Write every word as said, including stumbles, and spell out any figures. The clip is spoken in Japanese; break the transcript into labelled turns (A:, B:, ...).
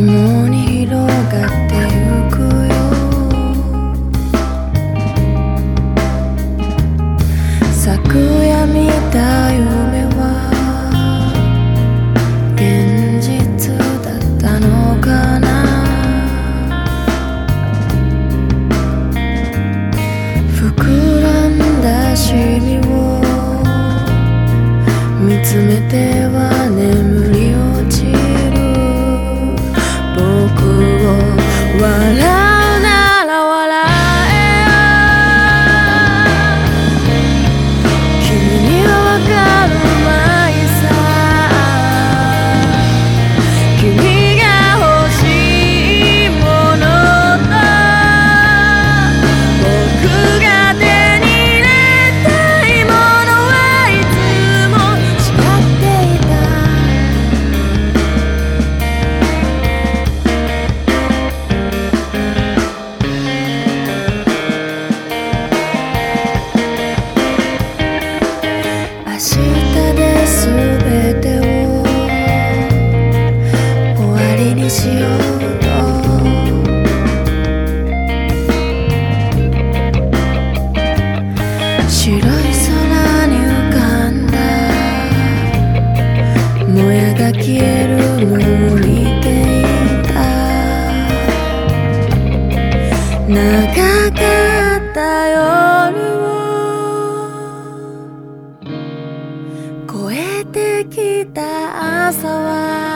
A: 共に広がってゆくよ。昨夜見た夢は現実だったのかな。膨らんだシミを見つめては眠り落ちる。僕を笑うなら笑えよ。君にはわかるまいさ。君が欲しいものと僕が手に入れたいものはいつも違っていた。明日で全てを終わりにしようと白い空に浮かんだもやが消えるのを見ていた。長かった夜を越えてきた朝は